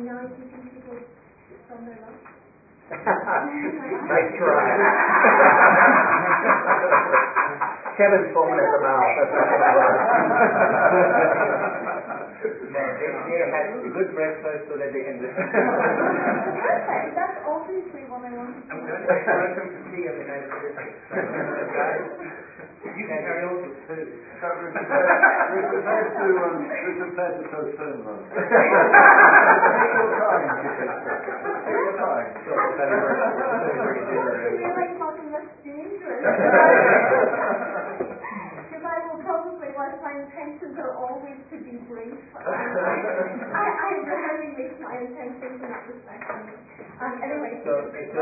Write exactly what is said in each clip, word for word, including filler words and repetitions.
now teaching people from their lunch? Nice try. Kevin's foaming at the mouth. No, they, they had a good breakfast so that they can listen. Perfect. That's obviously what I want to do. I'm going to welcome to tea on the night of Thursday. Guys, you can carry on with two. So we're prepared to um, we're prepared to postpone lunch. Take your time. Take your time. I feel like something that's dangerous. Because I will probably, whilst my intentions are always to be brief, I, I, I rarely make my intentions in that respect. Um, anyway, so, so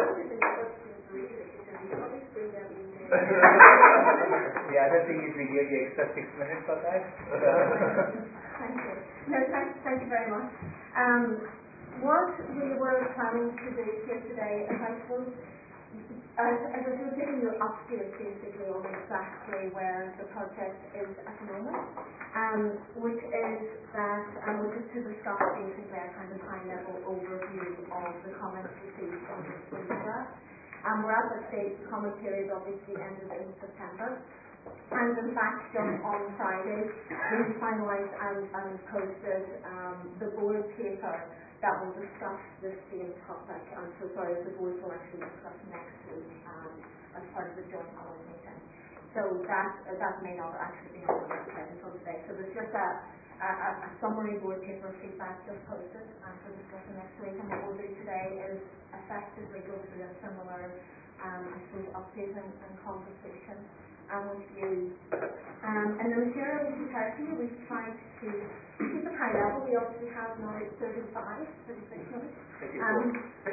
yeah, I don't think usually give you extra six minutes for that. Thank you. No, thank, thank you very much. Um, what we were planning to do here today is, I suppose, as, as I was giving you updates basically on exactly where the project is at the moment, um, which is that, um, which is to discuss basically a kind of high-level overview of the comments received on this photograph. Um, we're at the stage, the comment period obviously ended in September. And in fact, just on Friday, we finalised and, and posted um, the board paper that will discuss the same topic. I'm so sorry, the board will actually discuss next week um, as part of the joint board meeting. So that uh, that may not actually be on the website until today. So there's just a, a, a summary board paper feedback just posted um, for discussion next week. And what we'll do today is effectively go through a similar, um, I suppose, update and, and conversation um, with you. Um, and the material we prepared for you, we've tried to keep it high level. We obviously have now thirty-five, thirty-six minutes. Um,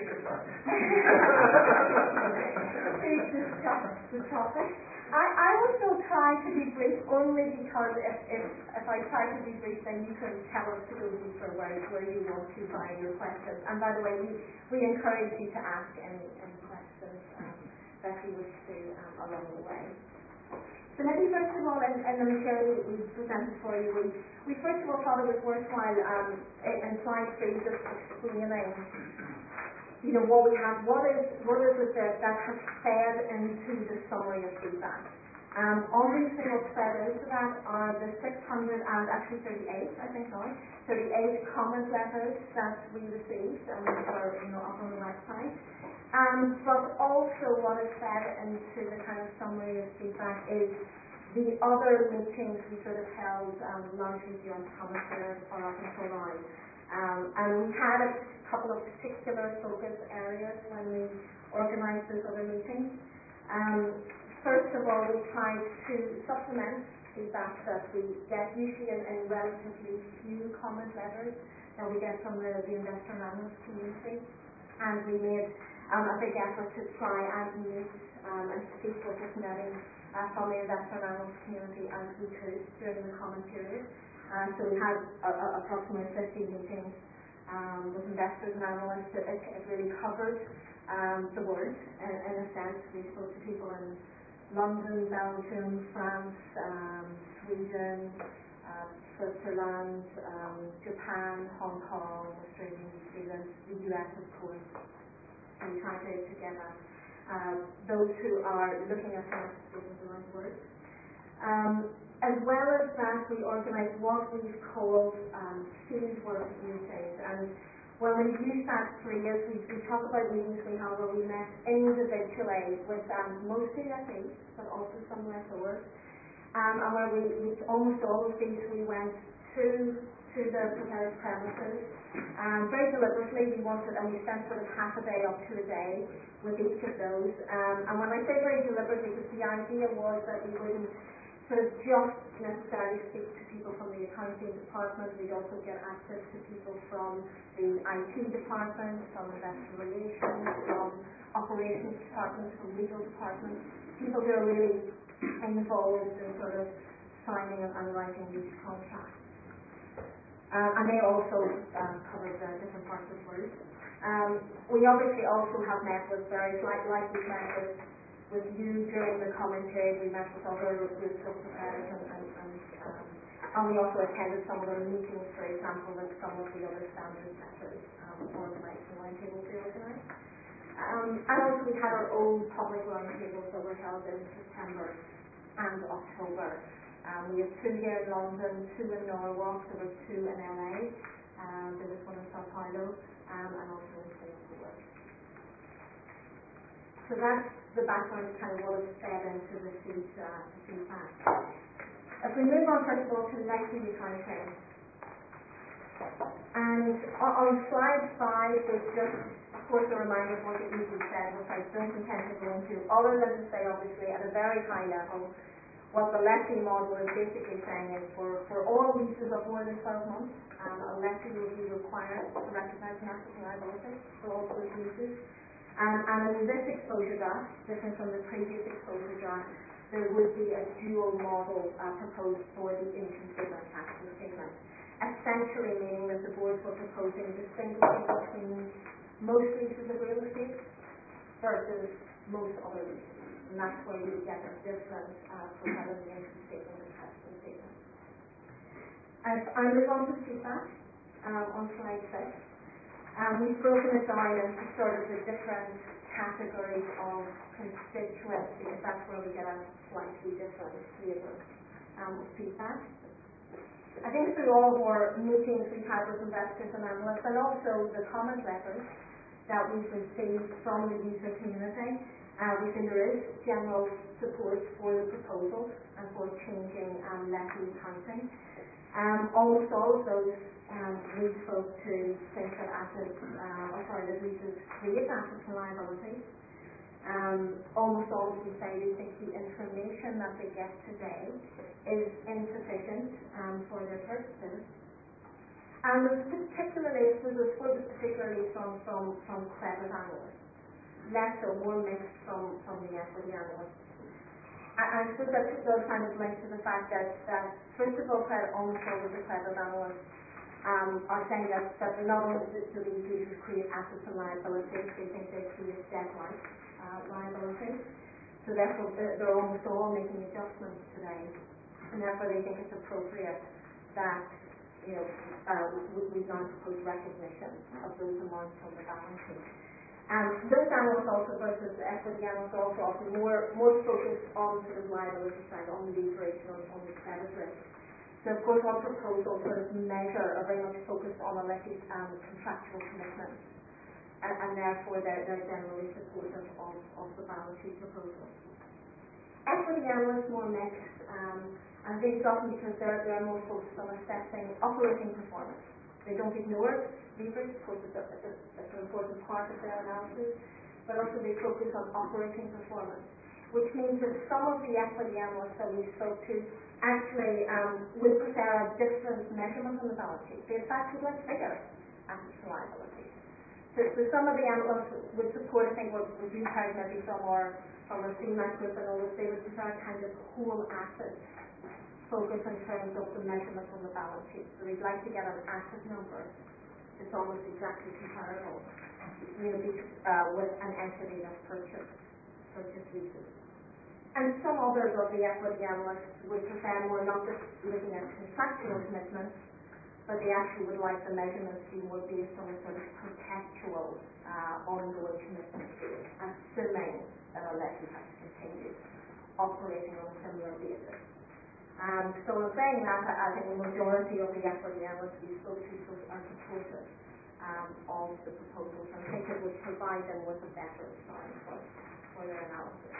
to discuss the topic. I, I will still try to be brief only because if, if, if I try to be brief, then you can tell us to go deeper where, where you want to via your questions. And by the way, we, we encourage you to ask any, any questions um, that you wish to um, along the way. So maybe first of all, in, in the material we presented for you, we, we first of all thought it was worthwhile um, in, in slide three just explaining, you know, what we have, what is what is it that, that has fed into the summary of feedback. Um, obviously what's fed into that are the six hundred and actually thirty-eight, I think now, thirty-eight comment letters that we received and which are, you know, up on the website. Um, but also what is fed into the kind of summary of feedback is the other meetings we sort of held um, largely during comment period or up until now. Um, and we had a couple of particular focus areas when we organised those other meetings. Um, first of all, we tried to supplement feedback that we get usually in, in relatively few comment letters that we get from the, the investor and analyst community. And we made um, a big effort to try and meet um, and speak with as many uh, from the investor and analyst community as we could during the comment period. Uh, so we had a, a, approximately fifty meetings um, with investors and analysts. It, it really covered um, the world in, in a sense. We spoke to people in London, Belgium, France, um, Sweden, uh, Switzerland, um, Japan, Hong Kong, Australia, New Zealand, the U S of course. And we try to, to get at uh, those who are looking at financial statements around the world. Um, As well as that, we organised what we've called um, fieldwork meetings. And when we use that phrase, we, we talk about meetings we have where we met individually with um, mostly S Es, but also some lessors. Um, and where we, we, almost all of these, we went to to the prepared premises. Um, very deliberately, we wanted, and we spent sort of half a day up to a day with each of those. Um, and when I say very deliberately, because the idea was that we wouldn't sort of just necessarily speak to people from the accounting department. We'd also get access to people from the I T department, from investor relations, from operations departments, from legal departments, people who are really involved in sort of signing and, and writing these contracts. Um, and they also um, covered uh, different parts of the world. Um, we obviously also have met with various, like, like we've met with with you during the comment period. We met with other groups of preparers and, and, and, um, and we also attended some of the meetings, for example, with some of the other standard setters um, and roundtables we organised. Um, and also we had our own public roundtables that were held in September and October. Um, we have two here in London, two in Norwalk, there were two in L A, um, there was one in Sao Paulo, um, and also in Singapore. So that's the background, kind of what is fed into the feed, uh, feedback. If we move on first of all to legacy accounting, and on, on slide five there's just, of course, a reminder of what the E C said, which I don't intend to go into, other than to say, obviously, at a very high level, what the lessee model is basically saying is for, for all leases of more than twelve months, um, a lessee will be required to recognise an asset and liability for all those leases. Um, and in this exposure draft, different from the previous exposure draft, there would be a dual model uh, proposed for the income statement and tax statement. Essentially meaning that the boards were proposing distinguishing between most leases of real estate versus most other leases. And that's where you get a different uh, profile of the income statement and tax statement. As I move on to feedback um, on slide six, um, we've broken it down into sort of the different categories of constituents because that's where we get a slightly different flavour um, of feedback. I think through all of our meetings we've had with investors and analysts and also the comment letters that we've received from the user community, uh, we think there is general support for the proposal and for changing um, lessee accounting. Um, almost all of those um, lead folk to think that assets, uh, or sorry, that leases create assets and liabilities. Um, almost all of them say they think the information that they get today is insufficient um, for their purposes. And there's particularly, I suppose, this particularly from, from, from credit analysts, less so, more mixed from, from the equity analysts. And I suppose that does kind of link to the fact that, that first of all, credit, almost all of the credit analysts um, are saying that, that not only do these leases create assets and liabilities, they think they create debt-like uh, liabilities. So therefore, they're almost all making adjustments today. And therefore they think it's appropriate that, you know, uh, we, we now propose recognition of those amounts on the balance sheet. Um, those analysts also, versus the equity analysts, also offer more, more focus on sort of liability side, on leverage, on, on the credit risk. So of course our proposal sort of measure are very much focused on a lessee's um, contractual commitments, and, and therefore they're, they're generally supportive of, of the balance sheet proposal. Equity analysts more mixed, um, and this is often because they're, they're more focused on assessing operating performance. They don't ignore leverage, of course it's, a, it's, a, it's an important part of their analysis, but also they focus on operating performance, which means that some of the equity analysts that we spoke to actually um, would prefer a different measurement on the balance sheet. They in fact would like bigger assets and liabilities. So, so some of the analysts would support, I think, what we've heard maybe from our from our C MAC group and all this, they would prefer a kind of whole asset focus in terms of the measurement on the balance sheet. So they'd like to get an asset number that's almost exactly comparable, you know, uh, with an entity that's purchased, purchased leases. And some others of the equity analysts would prefer more not just looking at contractual commitments, but they actually would like the measurements to be more based on a sort of perpetual, uh, ongoing commitment, assuming that a lessee has to continue operating on a similar basis. Um, so in saying that, I think the majority of the equity analysts we spoke to are supportive um, of the proposals and think it would provide them with a better starting point for their analysis.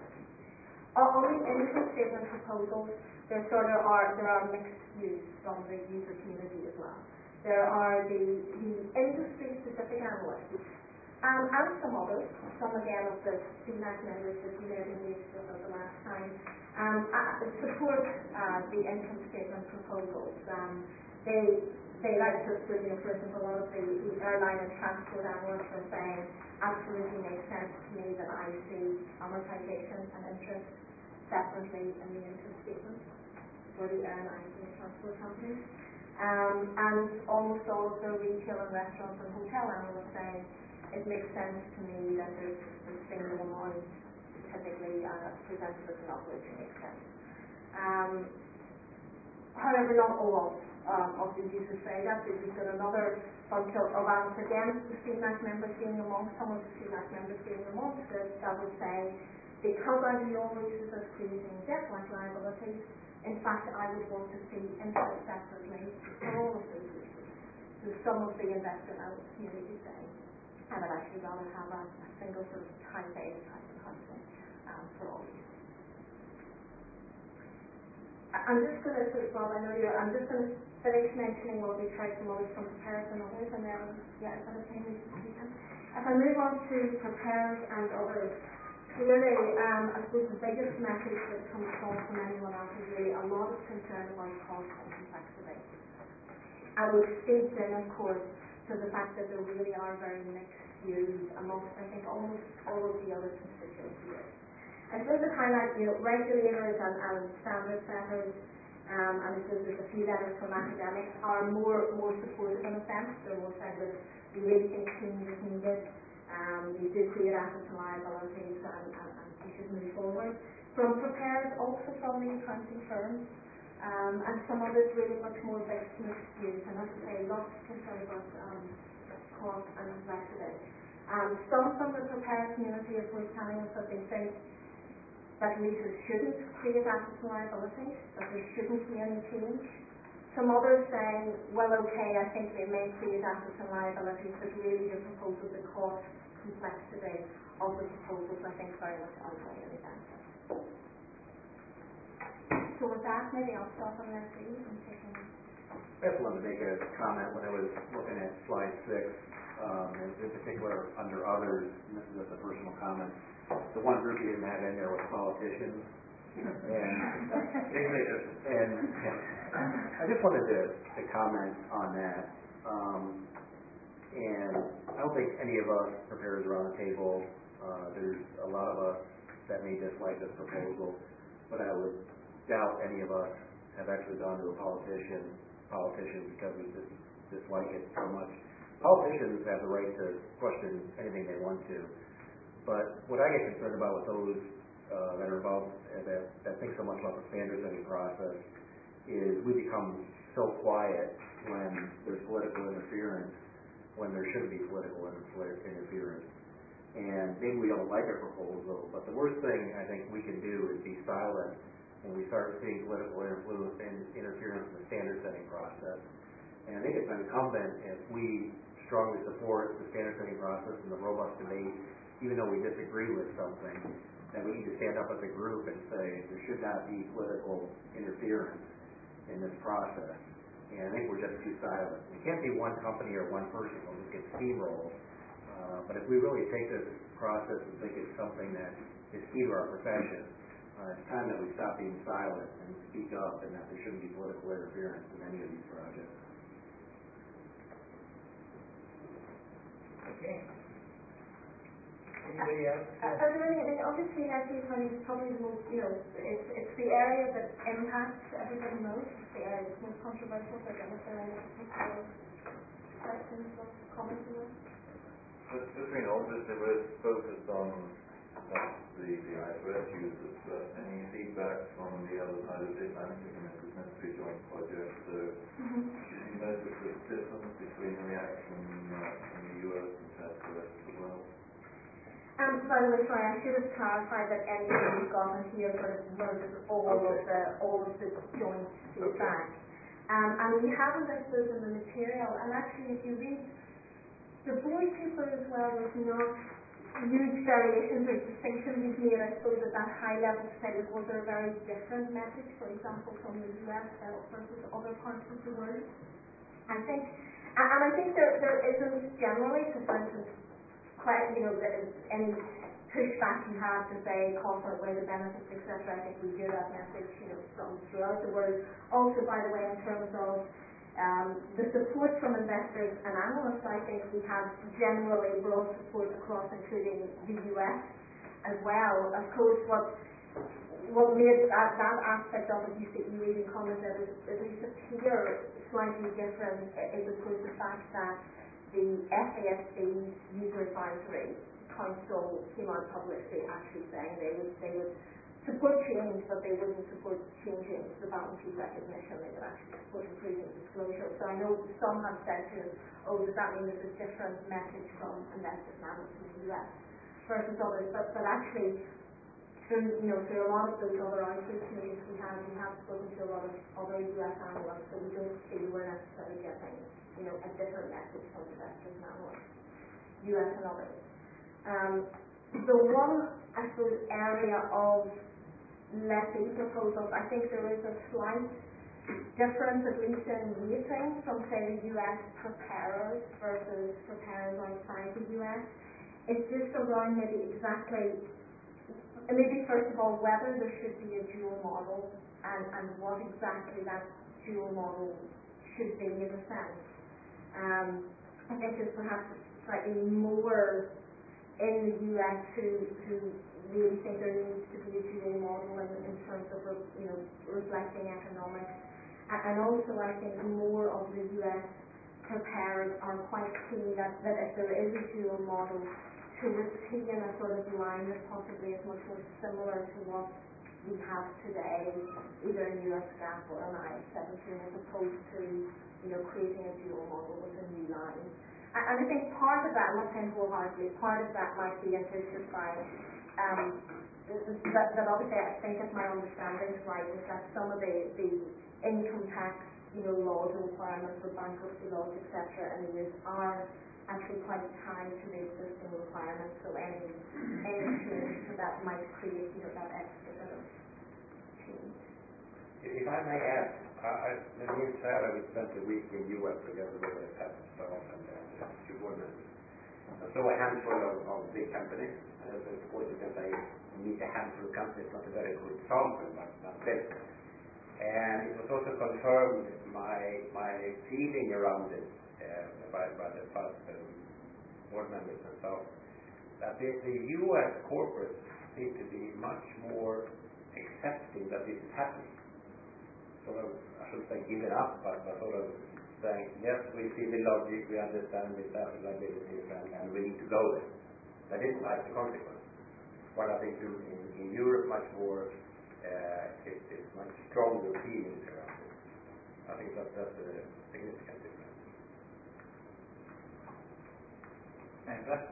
On the income statement proposals, there sort of are there are mixed views from the user community as well. There are the, the industry-specific analysts, um, and some others, some again of the C MAC members that you may have engaged with at the last time, um, uh, support uh, the income statement proposals. Um, they they like to, you know, for instance, a lot of the, the airline and transport analysts are saying absolutely makes sense to me that I see amortization and interest separately in the income statement for the airlines and the transport companies. Um, and almost all of the retail and restaurants and hotel analysts saying it makes sense to me that there's a single amount typically uh, presented as an operating expense. Um, however, not all um, of the users say that. We've got another bunch of, of ads against the C MAC members being amongst, some of the C MAC members being amongst it, that would say, because I view all users as creating debt-like liabilities, in fact I would want to see interest separately for all of those users. So some of the investor community say, I would actually rather have a, a single sort of type A type of housing um, for all users. I'm just going to sort of, well, I know you're, I'm just going to finish mentioning what we've heard from others from preparers and others, and then, yeah, is that okay? If I move on to preparers and others, clearly, um, I suppose the biggest message that comes across from anyone else is really a lot of concern about cost and complexity. And which feeds in, of course, to the fact that there really are very mixed views amongst, I think, almost all of the other constituents here. I suppose to highlight, you know, regulators and, and standard setters, um, and I suppose there's a few letters from academics, are more more supportive in a sense. They're more saying that we really think change is needed. Um, we do create assets and liabilities, and, and, and we should move forward. From preparers, also from the accounting firms, um, and some others really much more mixed views. And as I say, lots of concern about um, cost and complexity. Um, some from the preparer community is worth telling us that they think that leases shouldn't create assets and liabilities, that there shouldn't be any change. Some others saying, well, okay, I think they may create assets and liabilities, but really the proposal, the cost, complexity of the proposals, I think, very much outweigh any benefit. So with that, maybe I'll stop on that, please, and take on. I just wanted to make a comment when I was looking at slide six, um, and in particular under others, and this is just a personal comment. The one group you didn't have in there was politicians, and and I just wanted to, to comment on that. Um, and I don't think any of us preparers around the table, uh, there's a lot of us that may dislike this proposal, but I would doubt any of us have actually gone to a politician politician because we just dislike it so much. Politicians have the right to question anything they want to. But what I get concerned about with those uh, that are involved, uh, that, that think so much about the standard setting process, is we become so quiet when there's political interference, when there shouldn't be political interference. And maybe we don't like our proposal, but the worst thing I think we can do is be silent when we start seeing political influence and interference in the standard setting process. And I think it's incumbent if we strongly support the standard setting process and the robust debate, even though we disagree with something, that we need to stand up as a group and say there should not be political interference in this process. And I think we're just too silent. It can't be one company or one person who'll just get steamrolled. Uh, but if we really take this process and think it's something that is key to our profession, uh, it's time that we stop being silent and speak up, and that there shouldn't be political interference in any of these projects. Okay. Anybody else? Uh, are there any, I mean, obviously, I think it's probably the most, you know, it's, it's the area that impacts everybody most, it's the area that's most controversial, but I don't know if there are any particular questions or comments on that? Just, just being honest, they were focused on not the, the I F R S users, but any feedback from the other side of the Atlantic, and this is meant to be a joint project, so mm-hmm. Did you notice the difference between the reaction uh, in the U S compared to the rest of the world? Um, by the way, sorry, I should have clarified that anything we've got in here sort of merges all okay. of the all of the joint feedback. Okay. Um, and we haven't, I suppose, in the material. And actually, if you read the board paper as well, there's not huge variations or distinctions we've made, I suppose, at that high level to say, was there a very different message, for example, from the U S versus other parts of the world? I think, and, and I think there there isn't generally, so for instance, quite, you know, any pushback you have to say cost outweigh the benefits, et cetera. I think we hear that message, you know, from throughout the world. Also, by the way, in terms of um, the support from investors and analysts, I think we have generally broad support across, including the U S as well. Of course, what what made that, that aspect of it, you see, you even commented, is at least appear slightly different, is of course the fact that the F A S B's user advisory council came out publicly actually saying they would they would support change, but they wouldn't support changing the balance sheet recognition. They would actually support improving disclosure. So I know some have said to us, oh, does that mean there's a different message from investment managers in the U S versus others? But, but actually, through, you know, through a lot of those other outreach meetings we have, we have spoken to a lot of other U S analysts, so we don't feel we're necessarily getting, you know, a different message from investors and analysts, U S and others. Um, the one, I suppose, area of lessee proposals, I think there is a slight difference, at least in weighting, from, say, the U S preparers versus preparers outside the U S. It's just around maybe exactly, maybe first of all, whether there should be a dual model and, and what exactly that dual model should be in a sense. Um, I think there's perhaps slightly more in the U S who, who really think there needs to be a dual model in, in terms of, you know, reflecting economics. And, and also I think more of the U S preparers are quite keen that, that if there is a dual model, to retain a sort of line that possibly is much more similar to what we have today, either in U S GAAP or in I F seventeen, as opposed to, you know, creating a dual model with a new line. And, and I think part of that, I'm not saying wholeheartedly, part of that might be assisted by Um, that, that obviously I think if my understanding is right, is that some of the, the income tax, you know, laws and requirements or bankruptcy laws, et cetera, and these are actually quite tied to the existing requirements. So any any change to that might create, you know, that extra bit of change. If I may add, uh, me and Sarah, we spent a week in U S together with the patent staff and uh, two board members. And so a handful of, of big companies. As of course you can say you need a handful of companies, not a very good sample, but not big. And it was also confirmed my my feeling around it uh, by, by the past um, board members and so that the, the U S corporates seem to be much more accepting that this is happening. Sort of, I shouldn't say give it up, but, but sort of saying, yes, we see the logic, we understand the liabilities, and, and we need to go there. They didn't like the consequence. What I think in, in, in Europe much more, uh, it, it's much stronger feelings around it. I think that that's a significant difference. And that?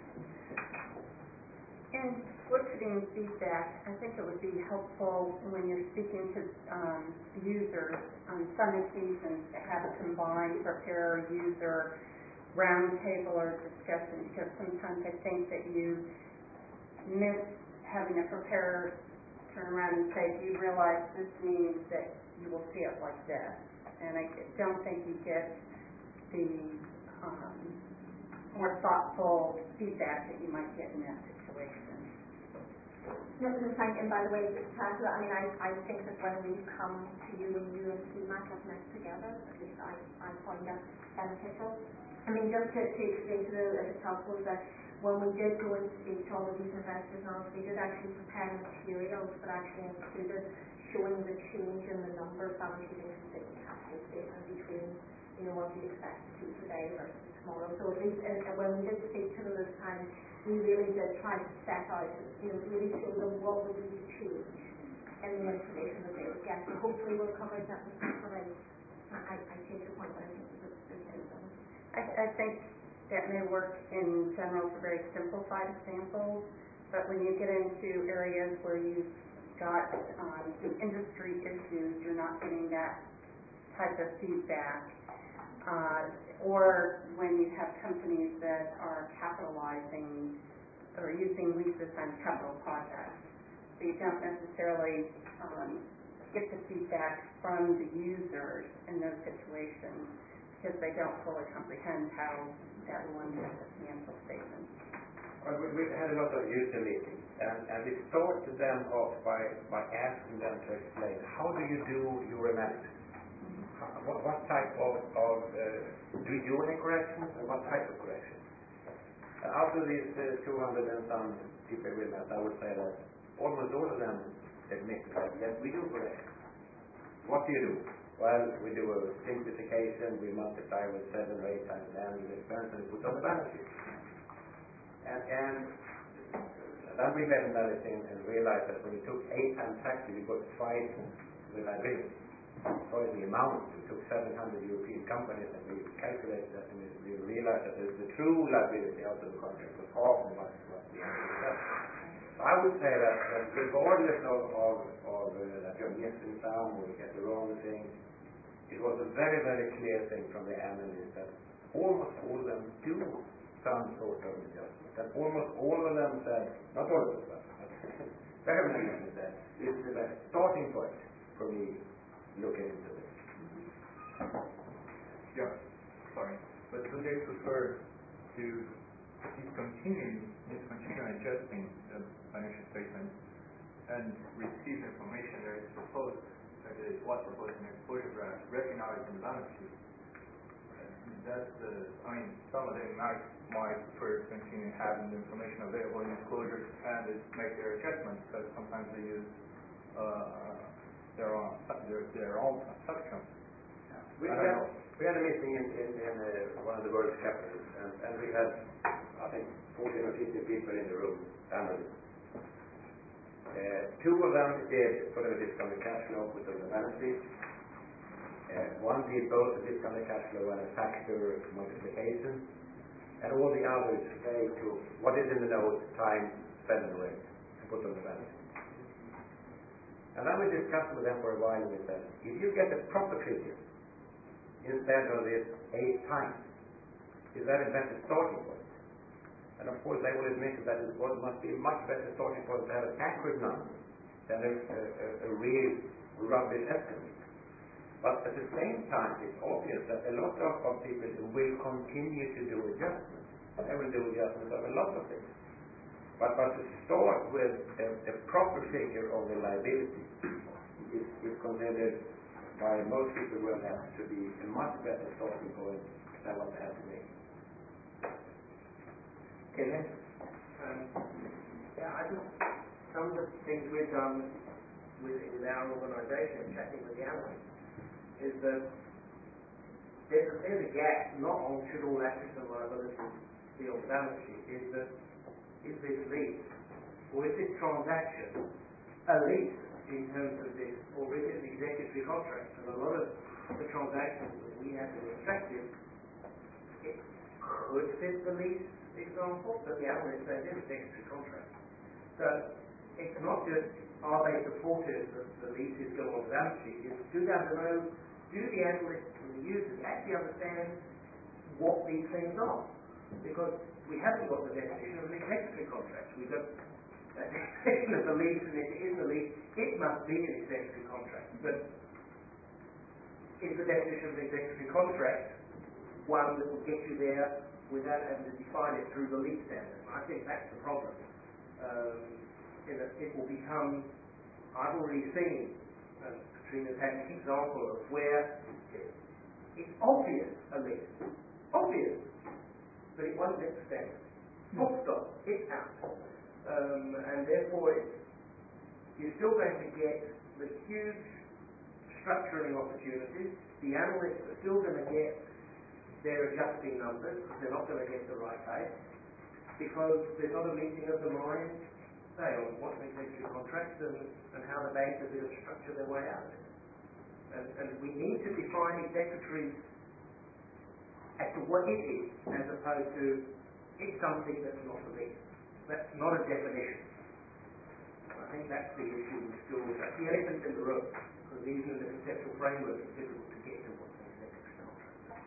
In soliciting feedback, I think it would be helpful when you're speaking to um, users on some occasions to have a combined preparer-user roundtable or discussion, because sometimes I think that you miss having a preparer turn around and say, do you realize this means that you will see it like this? And I don't think you get the um, more thoughtful feedback that you might get in that situation. No, no, thank you. And by the way, just to add to that, I mean, I, I think that when we come to you and you and C MAC have met together, at least I, I find that beneficial. I mean, just to, to explain to the, if it's helpful, that when we did go and speak to all of these investors now, we did actually prepare materials that actually included showing the change in the number of balance sheet income statement cash flow statement between, you know, what you'd expect to see today versus tomorrow. So at least uh, when we did speak to them this time, we really did try to set out, you know, really show them what would be the change in the information that they would get. So hopefully we'll cover that in properly. I, I take your point, but I think it's okay. I, I think that may work in general for very simplified examples, but when you get into areas where you've got um, some industry issues, you're not getting that type of feedback. Uh, or when you have companies that are capitalizing or using leases on capital projects. So you don't necessarily um, get the feedback from the users in those situations because they don't fully comprehend how that will impact the financial statement. Well, we, we've had a lot of user meetings, and, and we started them off by, by asking them to explain, how do you do your analysis? How, what, what type of, of uh, do you do any corrections, and what type of corrections? Uh, out of these uh, two hundred and some people we met, I would say that almost all of them admitted that, yes, we do corrections. What do you do? Well, we do a simplification, we multiply with seven or eight times the annual expense and we put on the balance sheet. And, and Then we made analysis and realized that when you took eight times taxes, you got twice the liability. Twice the amount. We took seven hundred European companies and we calculated that, and we realized that the, the true liability out of the contract was half as much as what the actual said. So I would say that, that regardless of, of, of uh, that you're missing some or you get the wrong thing, it was a very, very clear thing from the analysts that almost all of them do some sort of adjustment. And almost all of them said, not all of them, but very many of them said, this is the best starting point for me looking into this. Yeah, sorry. But do they prefer to discontinue, discontinue adjusting the financial statement and receive information that is proposed, that is what's proposed in the exposure graph, recognized in the balance sheet? That's the, I mean, some of them might, might prefer to continue having the information available in disclosures and make their adjustments, because sometimes they use uh, their own their, their own assumptions. We had, we had a meeting in, in, in uh, one of the world's capitals, and, and we had, I think, fourteen or fifteen people in the room, analysts. Uh, two of them did sort of a discounted cash flow with the balance sheet. Uh, one did both a discounted cash flow and a factor multiplication, and all the others they took what is in the note, time, spend and rate, and put on the balance sheet. And then we discussed with them for a while, and we said, if you get a proper figure instead of this eight times, is that a better starting point? And of course, they will admit that it must be a much better starting point to have an accurate number than a, a, a real rubbish estimate. But at the same time, it's obvious that a lot of, of people will continue to do adjustments. They will do adjustments of a lot of things. But, but to start with a, a proper figure of the liability is, is considered by most people will have to be a much better starting point than what they have today. Kenneth? Um, yeah, I think some of the things we've done with, with our organisation, chatting with the analysts, is that there's a, there's a gap, not on should all assets and liabilities be on the balance sheet, is that is this lease, or is this transaction a lease in terms of this, or is it an executory contract? And a lot of the transactions that we have in Extractive, it could fit the lease example, but the analysts say this is an executory contract. So it's not just are they supportive that the leases go on the balance sheet, it's do they know, do the analysts and the users actually understand what these things are? Because we haven't got the definition of an executory contract. We've got a definition of the lease, and if it isn't a lease, it must be an executory contract. But is the definition of an executory contract one that will get you there without having to define it through the lease standard? I think that's the problem. Um, in that it will become, I've already seen, uh, Katrina's had an example of where it, it's obvious a lease. Obvious. But it wasn't its standard. Full stop. It's out. Um, and therefore, it's, you're still going to get the huge structuring opportunities. The analysts are still going to get their adjusting numbers. They're not going to get the right base because there's not a meeting of the minds, say, on what an executive contract and, and how the banks are going to structure their way out of it. And, and we need to define executory as to what it is, as opposed to it's something that's not a lease. That's not a definition. I think that's the issue with still, that's the elephant in the room, because even in the conceptual framework it's difficult to get to what's an executory contract.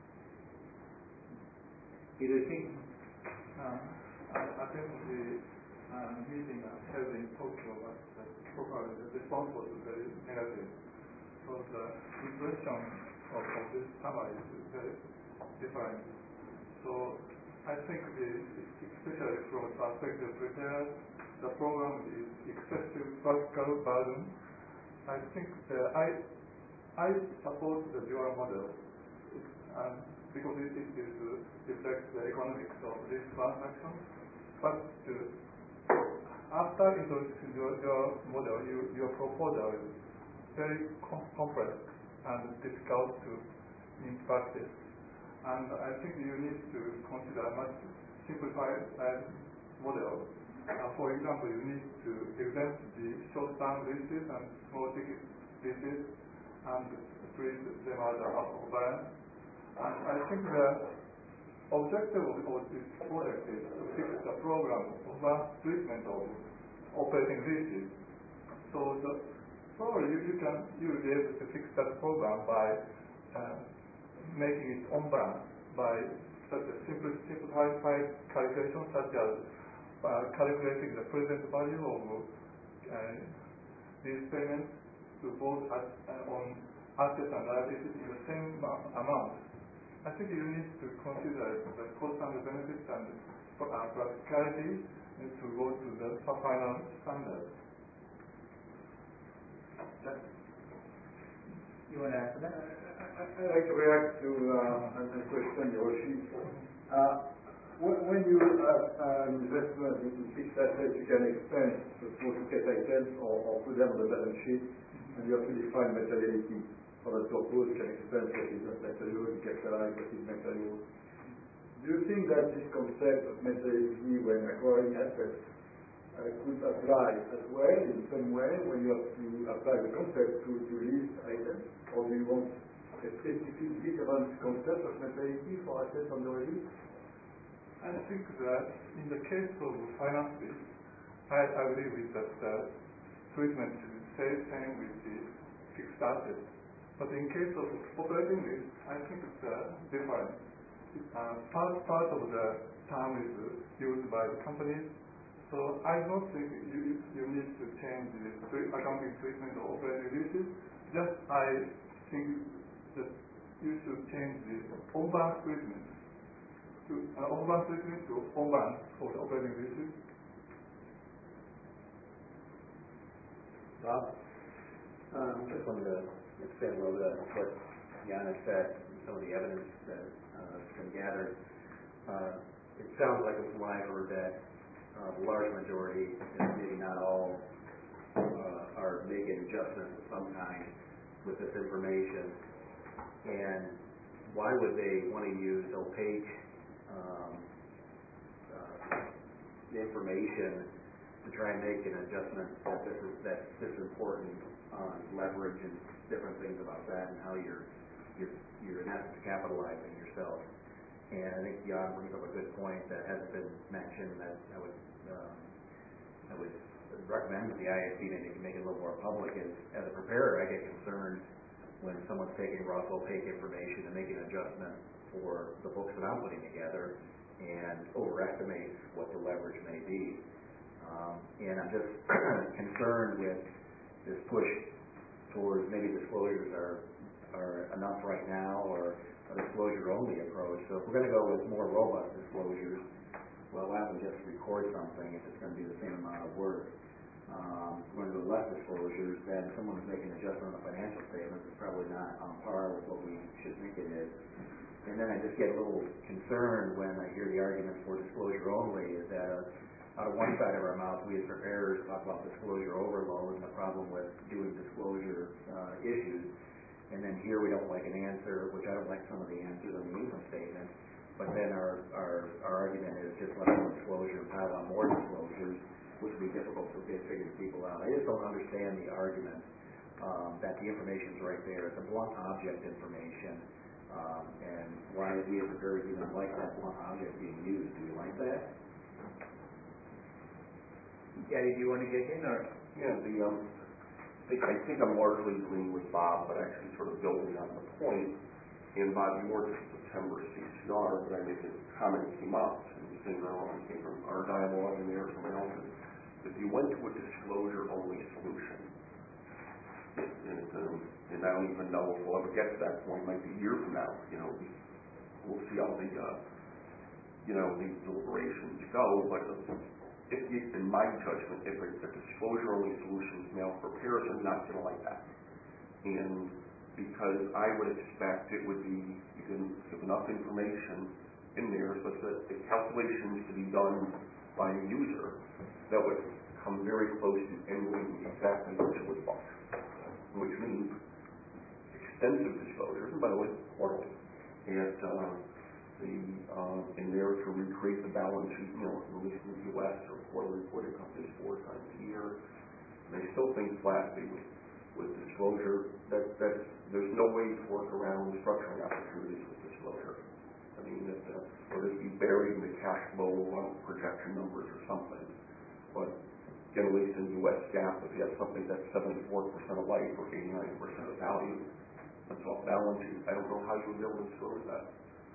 Either thing? Uh, I, I definitely uh, meeting uh, having talked about the proper the response was very negative. So the impression of, of this summary is very different. So I think the, especially from the perspective prepare, the program is excessive fiscal burden. I think the, I I support the dual model um, because it, it is uh, reflects the economics of this transaction. But uh, after introducing your, your model, you, your proposal is very com- complex and difficult to in practice. And I think you need to consider a much simplified uh, model Uh, for example, you need to exempt the short-term leases and small ticket leases and treat them as a off-balance. And I think the objective of this project is to fix the program of advanced treatment of operating leases. So the, probably you, you can you will be able to fix that program by uh, making it on balance by such a simple, simplified calculation such as uh, calculating the present value of uh, these payments to both at, uh, on assets and liabilities in the same amount. I think you need to consider the cost and the benefits and uh, practicality to go to the final standard. You want to answer that? I'd like to react to uh, a question, Yoshi. Uh, when you have an investment into fixed assets, you can expense the small ticket items or, or put them on the balance sheet, and you have to define materiality. For that purpose, you can expense what is not material, you capitalize what is material. Do you think that this concept of materiality when acquiring assets uh, could apply as well in some way when you have to apply the concept to, to lease items? Or do you want a specific different concept of materiality for assets on the lease? I think that in the case of finances, I, I believe with that uh, treatment is the same with the fixed assets. But in case of operating lease, I think it's uh, different. Uh, part, part of the term is used by the companies, so I don't think you, you need to change the accounting treatment of operating leases. Just I think that you should change the on-balance treatment to uh, on-balance treatment to on-balance for the operating leases. Rob? Um, just wanted to expand a little bit on what Jan has said, some of the evidence that uh, has been gathered. Uh, it sounds like from what I've heard that uh, the large majority, and maybe not all, uh, are making adjustments of some kind with this information. And why would they want to use opaque um, uh, information to try and make an adjustment that this is that this is important on leverage and different things about that and how you're you're you're in essence capitalizing yourself. And I think Jan brings up a good point that hasn't been mentioned that I would um, I would recommend to the I A C maybe make it a little more public is as a preparer I get concerned when someone's taking raw opaque information and making an adjustment for the books that I'm putting together and overestimates what the leverage may be. Um, and I'm just concerned with this push towards maybe disclosures are are enough right now or a disclosure-only approach. So if we're going to go with more robust disclosures, well, why don't we just record something if it's going to do the same amount of work? Um, if we're going to do less disclosures, then someone who's making an adjustment on the financial statements is probably not on par with what we should think it is. And then I just get a little concerned when I hear the argument for disclosure only is that uh, out of one side of our mouth, we as preparers talk about disclosure overload and the problem with doing disclosure uh, issues. And then here we don't like an answer, which I don't like some of the answers on the income statement. But then our, our, our argument is just let more disclosure and pile on more disclosures, which would be difficult to get figure people out. I just don't understand the argument um, that the information is right there. It's a blunt object information. Um, and why we as preparers even like that blunt object being used? Do you like that? Gary, do you want to get in or? Yeah, the um, I think, I think I'm largely agreeing with Bob, but actually sort of building on the point. And Bob, you weren't at September C C R, but I made a comment that came up, and the thing around came from our dialogue and there from Alvin. If you went to a disclosure-only solution, and, um, and I don't even know if we'll ever get to that point, it might be a year from now, you know, we'll see how the, uh, you know, the deliberations go, but if you, in my judgment, if a, a disclosure-only solution is mail preparers are not going to like that. And because I would expect it would be, you can give enough information in there such that the calculations to be done by a user that would come very close to emulating exactly what it would buy, which means extensive disclosures, and by the way, quarterly, at uh, the, uh, in there to recreate the balance sheet, you know, released in the U S or quarterly reporting companies four times a year. They still think flat fee with disclosure. That, that's, there's no way to work around restructuring opportunities with disclosure. I mean, that, uh, or to be buried in the cash flow um, projection numbers or something. But again, at least in U S GAAP, if you have something that's seventy-four percent of life or eighty-nine percent of value, that's off balance sheet. I don't know how you would be able to disclose that.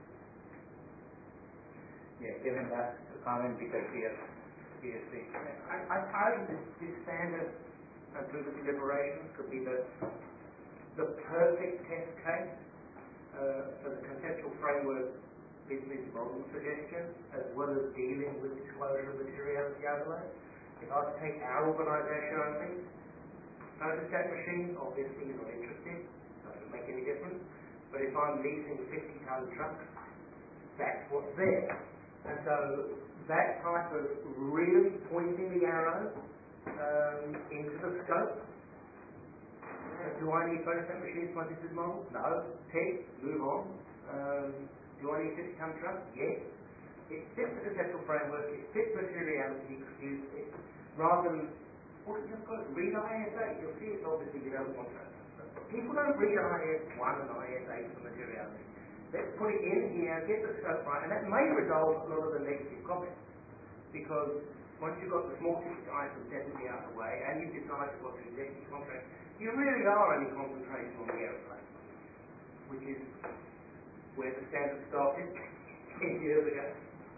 Yeah, given that comment because he has, he has the, I, I suppose this, this standard uh, through the deliberations could be the, the perfect test case uh, for the conceptual framework business model suggestion, as well as dealing with disclosure of materiality overlay. If I was to take our organisation only, photostat machine, obviously you're not interested, doesn't make any difference. But if I'm leasing fifty tonne trucks, that's what's there. And so that type of really pointing the arrow um, into the scope. Uh, do I need photostat machines for my business model? No. Tick, move on. Um, do I need fifty tonne trucks? Yes. It fits the conceptual framework, it fits materiality, it, it, rather than, well, just got to read I S A. You'll see it's obviously you don't want that. People don't read I S one and I S eight for materiality. Let's put it in here, get the scope right, and that may resolve a lot of the negative comments. Because once you've got the small ticket items definitely out of the way, and you've decided what to executive contract, you really are only concentrating on the aeroplane, which is where the standard started ten years ago.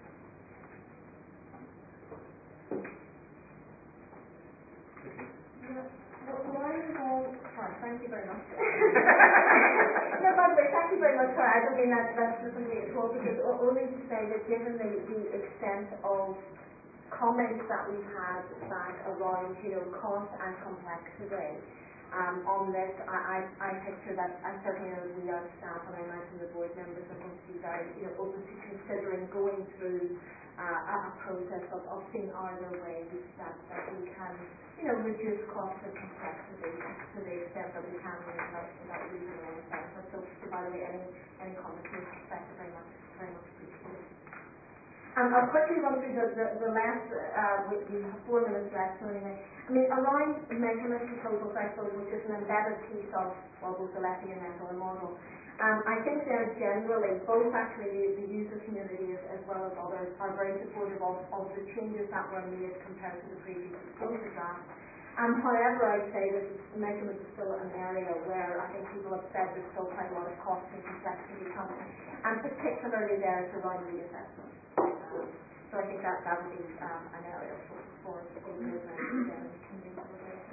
Well, I was all, sorry, thank you very much. No, by the way, thank you very much. Sorry, I don't mean that that's specifically at all, because only to say that given the, the extent of comments that we've had back around, you know, cost and complexity um, on this, I, I, I picture that, I certainly know we are staff, and I imagine the board members are going to be very, you know, open to considering going through uh, a, a process of, of seeing are there ways that, that we can, you know, reduce cost and complexity to the extent that we can without, without losing any benefit. So, so by the way, any, any comments in this respect are very much, very much appreciated. Um, I'll quickly run through the, the, the last, uh, we, we have four minutes left, so anyway. I mean, around measurement proposals, I suppose, which is an embedded piece of, well, both the Letty and Metal model. Um, I think they're generally, both actually the, the user community as, as well as others, are very supportive of, of the changes that were made compared to the previous disclosure draft. Um, however, I'd say that measurement is still an area where I think people have said there's still quite a lot of cost and complexity coming, and particularly there it's around reassessment. Um, so I think that that would be um, an area for, for improvement again in consideration.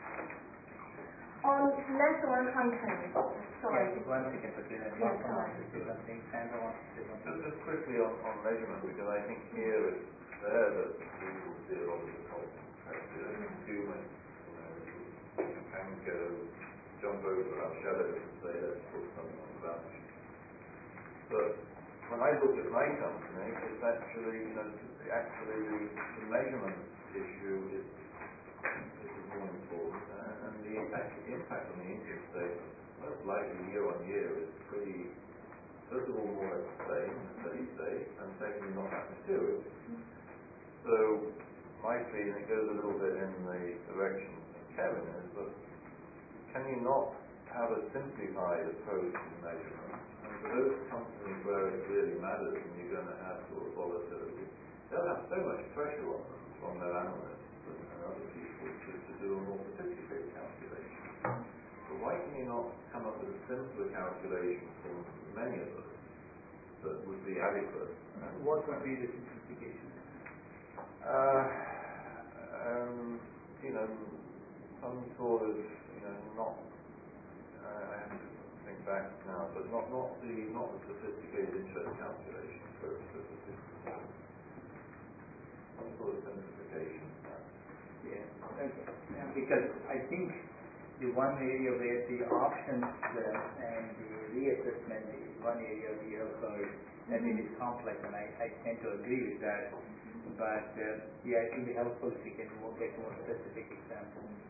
On lessor accounting, sorry. Yes, one second, but then Yes, Martha wants to say something, Sandra wants to say something. Just, just quickly on, on measurement, because I think here it's there that we will see a lot of the cost pressure and consumers, you know, can go jump over our shadows and say, let's put something on the balance sheet. But when I look at my company, it's actually, you know, actually the, the measurement issue is, is more important, uh, and the impact, impact on the income statement, most likely year on year, is pretty, first of all, more or less the same, as steady state, and secondly, not that material. So, my feeling, it goes a little bit in the direction of Kevin, is that can you not have a simplified approach to measurement? And for those companies where it really matters and you're going to have sort of volatility, they'll have so much pressure on them from their analysts and, and other people to, to do a more sophisticated calculation. But why can you not come up with a simpler calculation for many of us that would be adequate? Uh, what would be the simplification? Uh, um, you know, some sort of, you know, not, uh, I have to think back now, but not, not the, not the sophisticated interest calculation for, for the system. Some sort of simplification. Yeah, okay. Yeah, because I think the one area where the options uh, and the reassessment is one area we have heard that it is complex, and I, I tend to agree with that. But uh, yeah, it will be helpful if we can more, get more specific examples.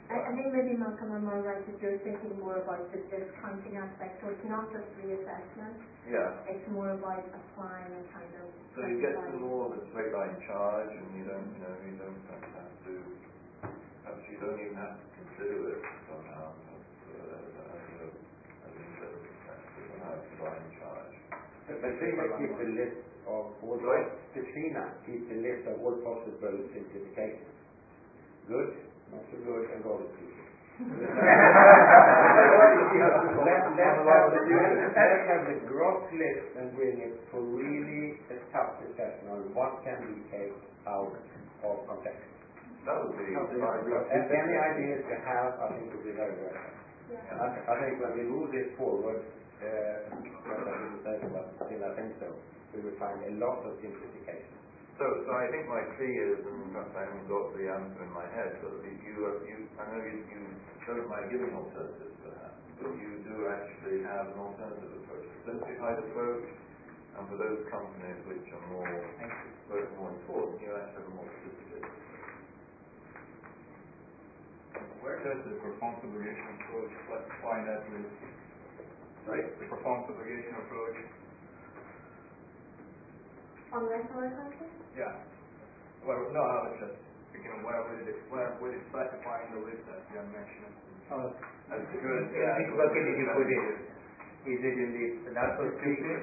I, I think maybe Malcolm, am I right, that you're thinking more about the discounting aspect, so it's not just reassessment, Yeah. it's more about applying a kind of... So you get to more of a straight line charge, and you don't, you know, you don't have to, perhaps you don't even have to consider it somehow as, uh, as, a, as an interest expense, as a high line charge. But Katrina keep a list of all, Sorry? Katrina keep a list of all possible simplifications. Good, not so good, and rather stupid. Let's have, let's have the gross list and bring it for really a tough discussion on what can we take out of complexity. That would be And fine. any ideas you have, I think would be very welcome. Yeah. I, I think when we move this forward, uh, not that we decide, but still I think so, we will find a lot of simplification. So, so I think my plea is, and perhaps I haven't got the answer in my head, but that you, uh, you, I know you, you don't mind giving alternatives perhaps, but you do actually have an alternative approach, a simplified approach, and for those companies which are more, both more important, you actually have a more sophisticated approach. Where does the performance obligation approach classify that risk? Right? The performance obligation approach? On the rest of our country? Yeah. Well, no, I was just thinking of where would it, where would it classify in the list that you have mentioned? Oh, That's good. in which bucket did you put it? Is it in the not so stupid?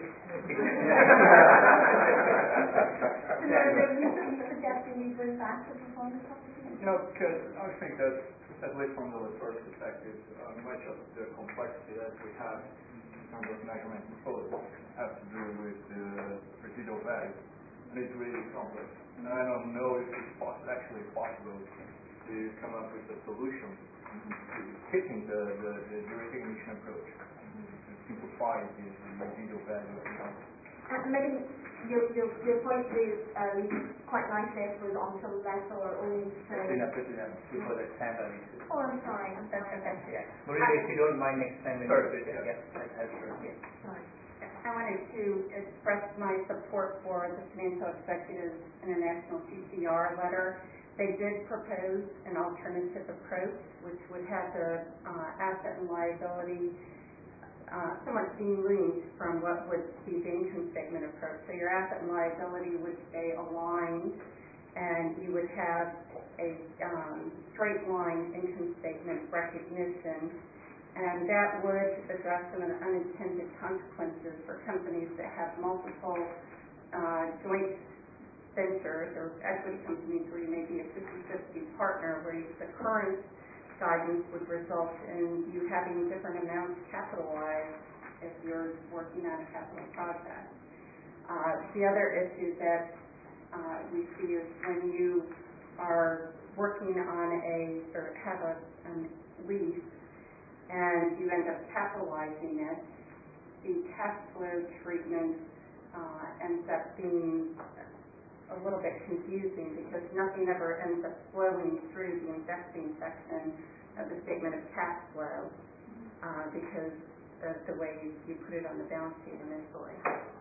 So are you suggesting we bring back the performance obligation? No, because I think that, at least from the research perspective, uh, much of the complexity that we have in terms of measurement methods has to do with the residual value, and it's really complex. And I don't know if it's poss- actually possible to come up with a solution to fitting the, the, the, the recognition approach, to simplify the, the residual value. And maybe your, your, your point is uh, quite nicely, I suppose, onto less or owns to... Katrina, Katrina, before the time I need to... Oh, I'm sorry, I'm sorry. Yeah. Murali, if you don't mind next time when you... Perfect, yeah. Yes, I'll help you. Yes. Sorry. I wanted to express my support for the Financial Executives International C C R letter. They did propose an alternative approach, which would have the uh, asset and liability uh, somewhat delinked from what would be the income statement approach. So your asset and liability would stay aligned, and you would have a um, straight line income statement recognition. And that would address some of the unintended consequences for companies that have multiple uh, joint ventures or equity companies where you may be a fifty-fifty partner, where you, the current guidance would result in you having different amounts capitalized if you're working on a capital project. Uh, the other issue that uh, we see is when you are working on a, or have a um, lease, and you end up capitalizing it, the cash flow treatment uh, ends up being a little bit confusing because nothing ever ends up flowing through the investing section of the statement of cash flow uh, because of the way you, you put it on the balance sheet initially.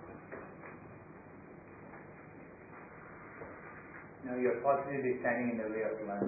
Now you're possibly standing in the way of lunch.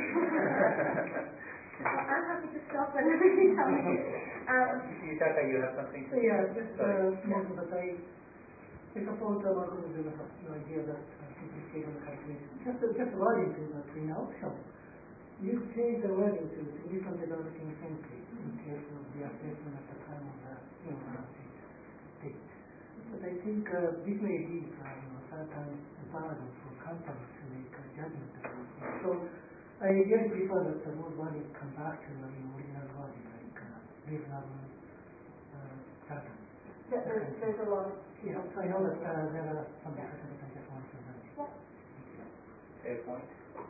Well, I'm happy to stop whenever you tell me. Um, Itaka, you have something to say? Yeah, just Sorry. uh, small, but I, I support the organism of the idea that uh, simplification calculation. Just, uh, just wording to the green option. You change the wording to significant developing incentive in case of the assessment at the time of the you know, balance sheet date. But I think uh, this may be uh, you know, certain burden for companies to make a judgment about it. So I really prefer that the word wording come back to the original wording, like uh, reasonable uh, pattern. there's, there's a lot of... Yeah, so I know that uh, there are some differences, I just want to mention. Yeah. Fair point.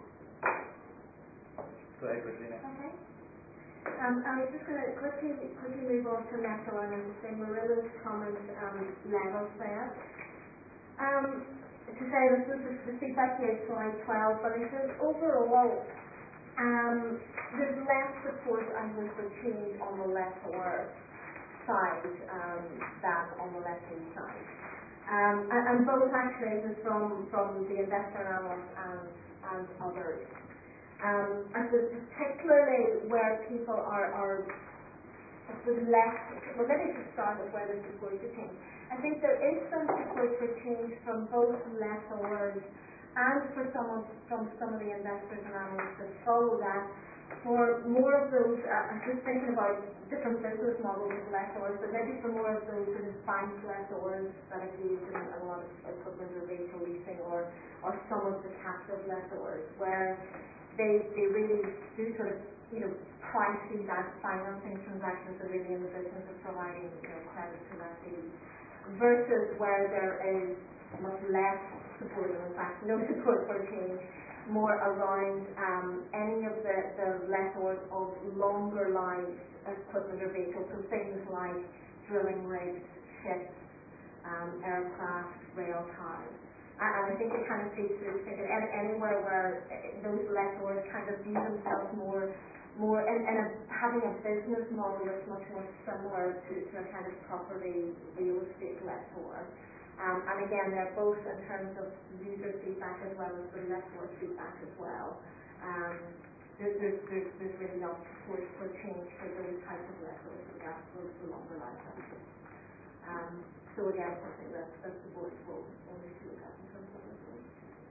Go ahead, Katrina. Okay. Um, I was just going to quickly quickly move on to Metro and to say Marilla's comment um, levels there. Um, to say that this is the feedback here is slide twelve, but I said overall um, there's less support and there's a change on the lessor side um, than on the lessee side. Um, and, and both actually this is from, from the investor analyst and, and others. Um, I suppose particularly where people are, are I suppose less, well maybe to start with where there's support for change. I think there is some support for change from both lessors and for some of, from some of the investors and analysts that follow that. For more of those, uh, I'm just thinking about different business models of lessors, but maybe for more of those sort of bank lessors that are used in a lot of equipment or vehicle leasing, or, or some of the captive lessors, where they they really do sort of, you know, pricing that financing transactions are really in the business of providing, you know, credit to lessees, versus where there is much less support, in fact no support for change, more around um, any of the, the lessors of longer lived equipment or vehicles, so things like drilling rigs, ships, um, aircraft, rail cars. And I think it kind of feeds through to any, anywhere where those lessors kind of view themselves more, more in, in a, having a business model that's much more similar to, to a kind of property real estate lessor. Um, and again, they're both in terms of user feedback as well as the lessor feedback as well. Um, there's, there's, there's, there's really not support for change for those types of lessors, so that's those the longer life lessors. Um, so again, I think that's, that's the board's role only to look at in terms of lessors.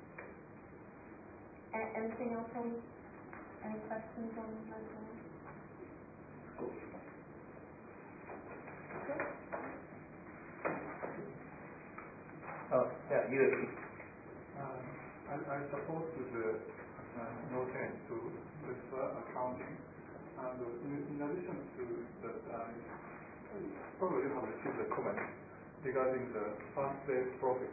A- anything else on, any questions on lessors? Okay. Oh, yeah, you agree. Uh, I, I suppose the uh, no change to this uh, accounting, and uh, in, in addition to that, I probably you have received a comment regarding the first day profit.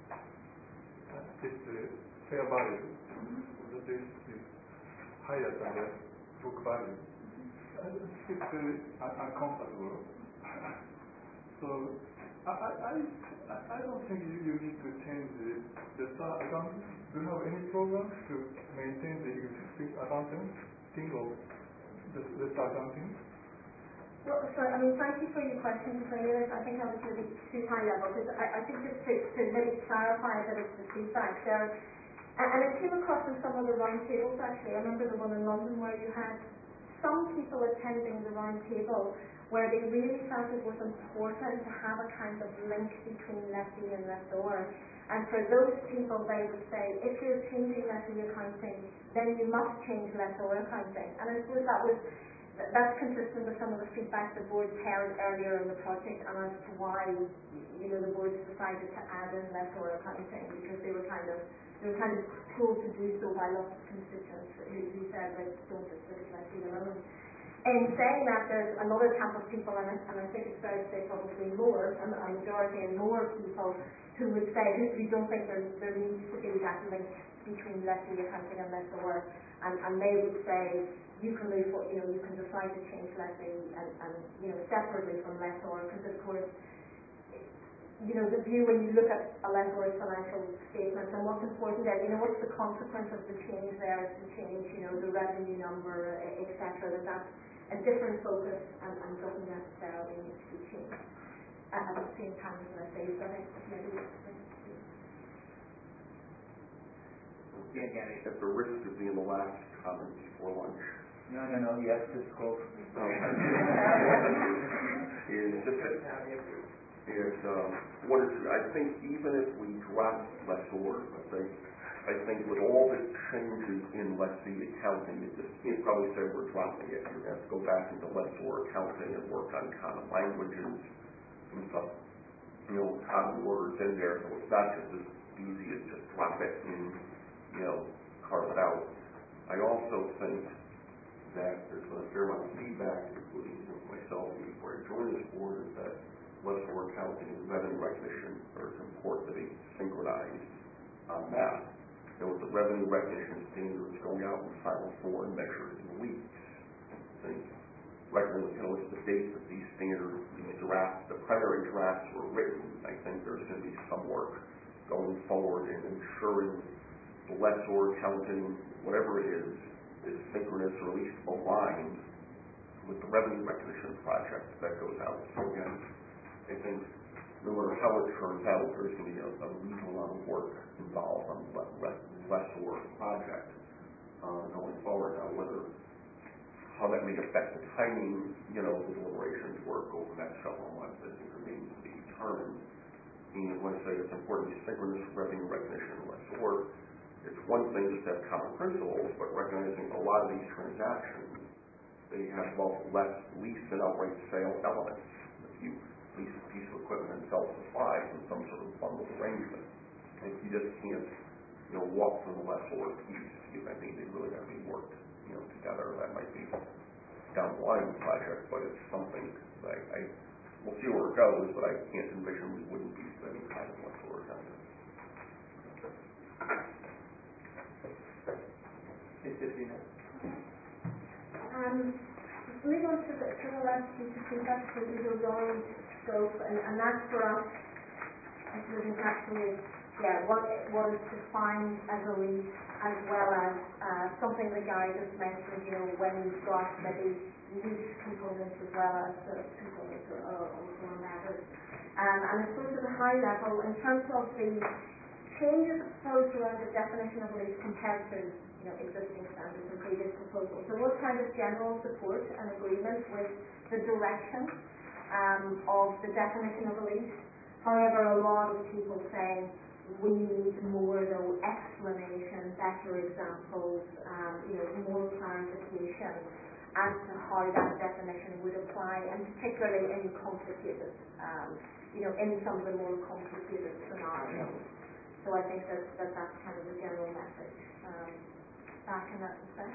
Uh, if the fair value of the base is higher than the book value, uh, it's very uh, uncomfortable. So I, I, I I don't think you, you need to change the, the start accounting. Do you have any program to maintain the existing accounting thing of the, the start accounting? Well, so, I mean, thank you for your question, because I realize I think I was maybe too high level, because I, I think just to, to maybe clarify a bit of the feedback there, and, and it came across in some of the round tables actually. I remember the one in London where you had some people attending the round table where they really felt it was important to have a kind of link between lessee and lessor. And for those people, they would say, if you're changing lessee accounting, then you must change lessor accounting. And I suppose that was, that's consistent with some of the feedback the board heard earlier in the project, and as to why, you know, the board decided to add in lessor accounting, because they were kind of, they were kind of told to do so by lots of constituents who, who said, like, don't just look at lessee alone. In saying that, there's another camp of people, and I, and I think it's fair to say probably more, a, a majority and more people, who would say, who, who don't think there, there needs to be that link between lessee accounting and lessor, and, and they would say, you can move, you know, you can decide to change lessee and, and you know, separately from lessor, because of course, you know, the view when you look at a lessor's financial statements and what's important there, you know, what's the consequence of the change there is to change, you know, the revenue number, et cetera, that that's a different focus and, and doesn't necessarily need to be changed at, at the same time as lessees. So I think maybe Yeah, Gary. At the risk of being the last comment before lunch. No, no, no, yes, just go. is just that, is, um, what is, I think even if we drop lessors, I think, I think with all the changes in lessee accounting, it just can't probably say we're dropping it. You're going to have to go back into lessor accounting and work on common languages and stuff, you know, common words in there, so it's not just as easy as just drop it and, you know, carve it out. I also think that there's been a fair amount of feedback, including with myself before I joined this board, is that lessor accounting and revenue recognition are important to be synchronized on that. There was the revenue recognition standards going out in Title four and measured in weeks. I think, regularly, you know, it's the date that these standards, these drafts, the primary drafts were written. I think there's going to be some work going forward in ensuring the lessor accounting, whatever it is, is synchronous or at least aligned with the revenue recognition project that goes out. So again, I think no matter how it turns out, there's going to be a, a reasonable amount of work involved on the lessor project uh, going forward. may affect the timing, you know, the deliberations work over the next several months, I think remains to be determined. And when I say it's important to synchronous revenue recognition and lessor, it's one thing just to have common principles, but recognizing a lot of these transactions, they have both less lease and outright sale elements. If you lease a piece of equipment and sell supplies in some sort of bundled arrangement, and you just can't, you know, walk from the lessor piece. You, I think they really have to be worked, you know, together. That might be down the line project, but it's something that I, I we'll see where it goes, but I can't envision we wouldn't be spending time with lessors on this. Um, moving on to the, to the last piece of feedback, which is around scope, and, and that's for us, I suppose, actually, yeah, what, what is defined as a lease, as well as uh, something the guy just mentioned, you know, when you've got maybe lease components as well as the components are also embedded. Um, and I suppose at a high level, in terms of the changes proposed around the definition of lease compared to, you know, existing standards and previous proposals, there was kind of general support and agreement with the direction um, of the definition of a lease. However, a lot of people saying we need more, though, explanation, better examples, um, you know, more clarification as to how that definition would apply, and particularly in complicated, um, you know, in some of the more complicated scenarios. So I think that, that that's kind of the general message um, back in that respect.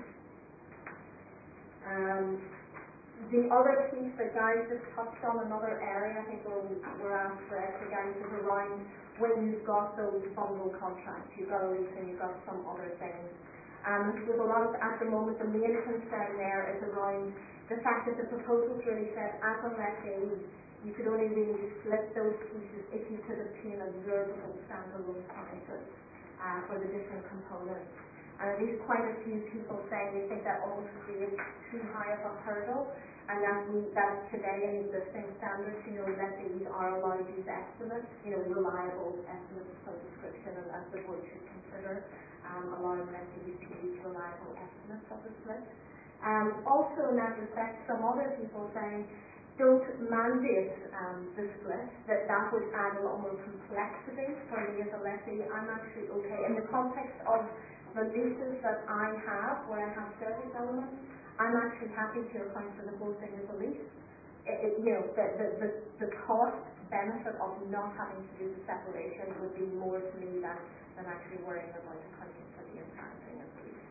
Um, the other piece that guys just touched on, another area I think we're, we're asked for extra guidance is around when you've got those bundle contracts, you've got a lease and you've got some other things. Um, with a lot of, at the moment, the main concern there is around the fact that the proposals really said, as a lessee, you could only really split those pieces if you could obtain observable standalone prices uh, for the different components. And at least quite a few people saying they think that almost creates too high of a hurdle, and that we, that today in existing standards, you know, lessees are allowed to use estimates, you know, reliable estimates for description, and as the board should consider um, allowing lessees to use reliable estimates of the split. Um, also in that respect, some other people saying don't mandate um, the split, that that would add a lot more complexity for me as a lessee. I'm actually okay in the context of the leases that I have, where I have service elements, I'm actually happy to account for the whole thing as a lease. It, it, you know, the, the, the, the cost benefit of not having to do the separation would be more to me than, than actually worrying about accounting for the entire thing as a lease.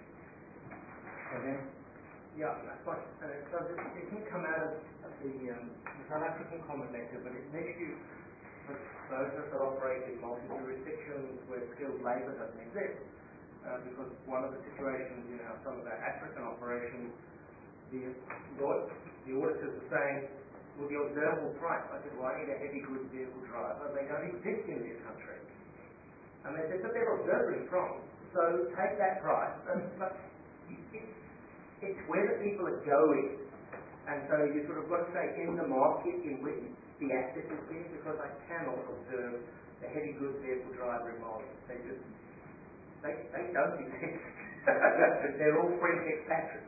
Okay. Yeah, that's right. Uh, so this, it didn't come out of, of the, um, the South African comment letter, but it's an issue for those that operate in multi-jurisdictions where skilled labour doesn't exist. Uh, because one of the situations in our, some of our African operations, the, the auditors are saying, well, the observable price, I said, well, I need a heavy goods vehicle driver, they don't exist in this country. And they said, but they're observing from, so take that price, and, but it's, it's where the people are going. And so you sort of got to say in the market in which the asset is in, because I cannot observe the heavy goods vehicle driver in Mali. They just They, they don't exist. They're all French expatriates.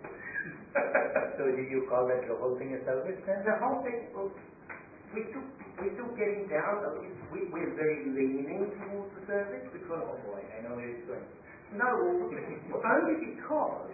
So do you call that the whole thing a service then? The whole thing, well, we still, we're still getting down, we, we're very leaning towards the service because... Oh boy, I know where it's going. No, well, only because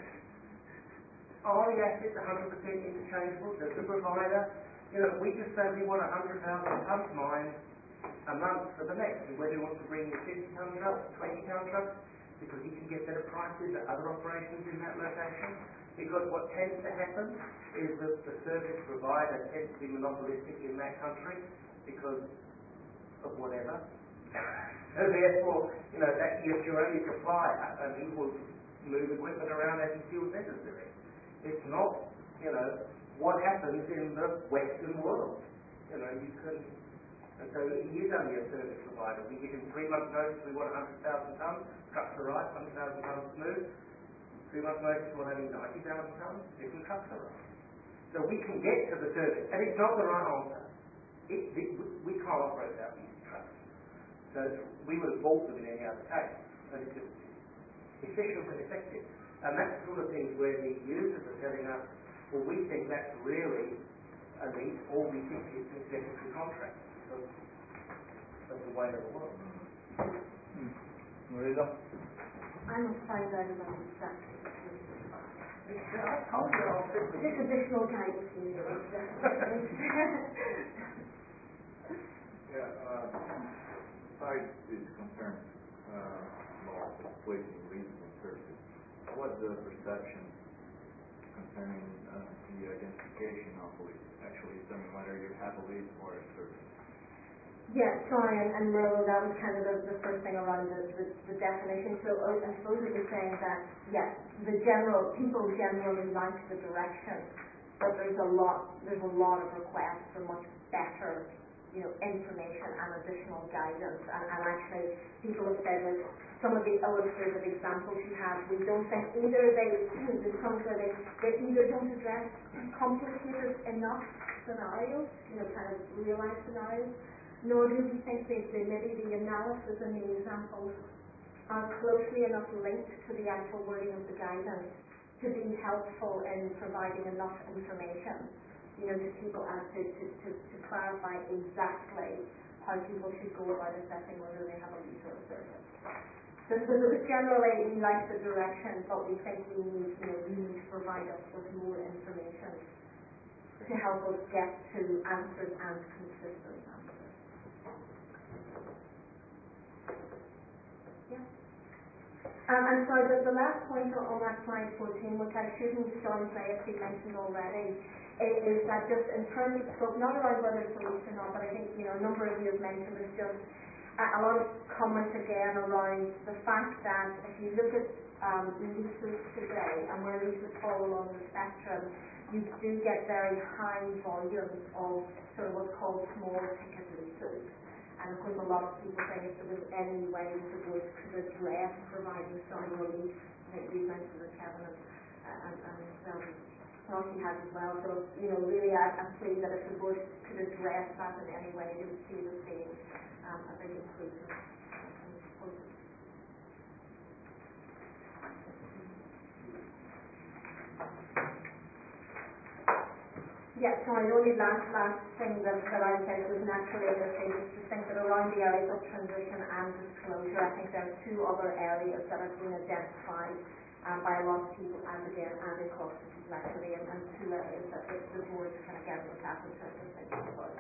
are the assets one hundred percent interchangeable? Does the provider, you know, we just say we want one hundred thousand tons mined a month for the next, and whether he wants to bring in fifty ton trucks, twenty ton trucks, because he can get better prices at other operations in that location. Because what tends to happen is that the service provider tends to be monopolistic in that country because of whatever. So therefore, you know, that is your only supplier, and he will move equipment around as he feels necessary. It's not, you know, what happens in the Western world. You know, you can... And so he is only a service provider. We give him three months notice, we want one hundred thousand tonnes, trucks arrive, one hundred thousand tonnes smooth. Three months notice, we're having ninety thousand tonnes, different trucks arrive. So we can get to the service, and it's not the right answer. It, it, we can't operate without these trucks. So we would have bought them in any other case. But it's just efficient and effective. And that's the sort of things where the users are telling us, well, we think that's really a lease, or we think it's an executive contract. So that's the way that will work. Marilla? I'm a find out about exactly. I told you I'll sit with This you. additional guidance needed. Yeah, uh, besides these concerns uh, about placing reasonable services, what's the perception concerning uh, the identification of a lease, actually determining whether you have a lease or a service? Yeah, sorry, and, and Marilla, that was kind of the, the first thing around the, the, the definition. So uh, I suppose it was saying that, yes, the general, people generally like the direction, but there's a lot, there's a lot of requests for much better, you know, information and additional guidance. And, and actually, people have said, like, some of the illustrative examples you have, we don't think either they, you know, there's some where they, they either don't address complicated enough scenarios, you know, kind of real life scenarios, nor do we think that the, maybe the analysis and the examples are closely enough linked to the actual wording of the guidance to be helpful in providing enough information, you know, to people and to, to, to, to clarify exactly how people should go about assessing whether they have a lease or a service. So, so generally we like the direction, but we think we need, you know, we need to provide us with more information to help us get to answers and consistent answers. Um, and so the, the last point on, on that slide fourteen, which I shouldn't Sean say if he mentioned already, is, is that just in terms of scope, not around whether it's a lease or not, but I think, you know, a number of you have mentioned it's just a, a lot of comments again around the fact that if you look at um, leases today and where leases fall along the spectrum, you do get very high volumes of sort of what's called small ticket leases. And of course, a lot of people think if there was any way that the board could address providing some relief, I think we mentioned with Kevin and, and, and um, Rocky has as well. So, you know, really I, I feel that if the board could address that in any way, they would see it as being um, a big improvement. Yeah, so the only last, last thing that, that I would say that was naturally in this case is to think that around the areas of transition and disclosure, I think there are two other areas that have been identified um, by a lot of people as again adding cost and complexity, and, and two areas that the, the board can again look at in terms of thinking about.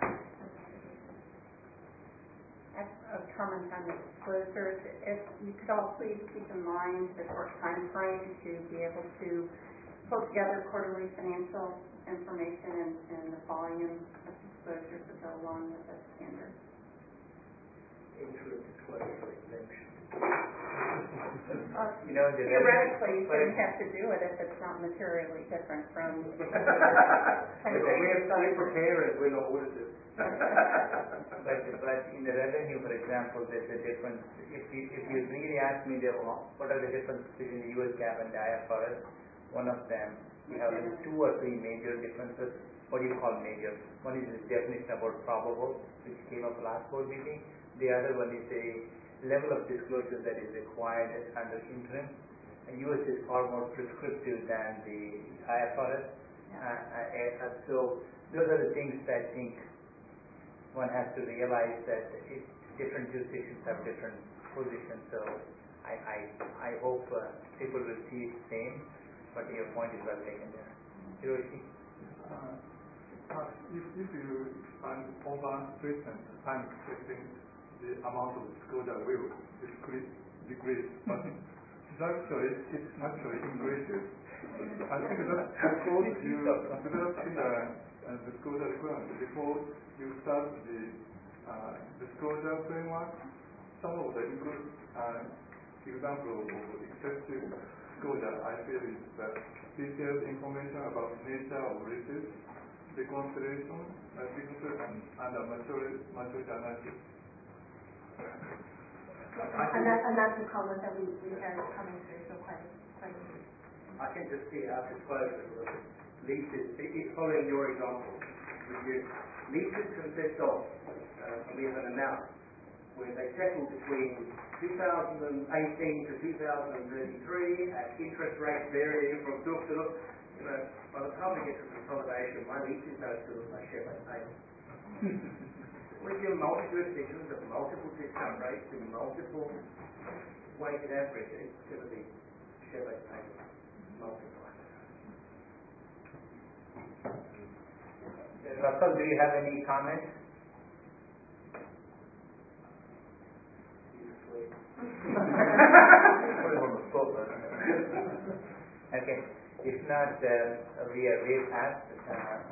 A comment on the disclosures. If you could all please keep in mind the short time frame to be able to pull together quarterly financial information and, and the volume of disclosures that go along with that standard. Interim disclosure exemption. Uh, You know, the theoretically, you but shouldn't it- have to do it if it's not materially different from. We have some preparers, we're not auditors. But, but in the revenue, for example, there's a difference. If you, if you really ask me, the, what are the differences between the U S GAAP and the I F R S, one of them, we have like two or three major differences. What do you call major? One is the definition about probable, which came up last board meeting. The other one is a level of disclosure that is required under interim. And U S is far more prescriptive than the I F R S. Uh, uh, so those are the things that I think one has to realize that it, different jurisdictions have different positions. So I I, I hope uh, people will see it same. But your point is well taken there. Hiroshi? Uh, uh, if, if you find over treatment, I'm expecting the amount of disclosure will decrease, decrease. But it's actually, it actually increases. I think that because you developing the uh, disclosure requirement before you start the uh, disclosure framework, some of the include, uh, example of excessive disclosure, I feel, is that detailed information about nature of leases, the consideration, uh, signature, and, and a maturity, maturity analysis. And, that, and that's a comment that we, we heard coming through, so quite, quite I can just see our disclosure of leases, it, it's following your example. Leases consist of, uh, and we have an amount, where they settle between two thousand eighteen to two thousand thirty-three at interest rates varying from book to book. you know, by the time we get to consolidation, my leases don't still look like share-based payment. With your multiple jurisdictions at multiple discount rates and multiple weighted average, it's going to be share-based payment multiplied. Russell, do you have any comments? Okay. If not, uh, we are way past. Uh,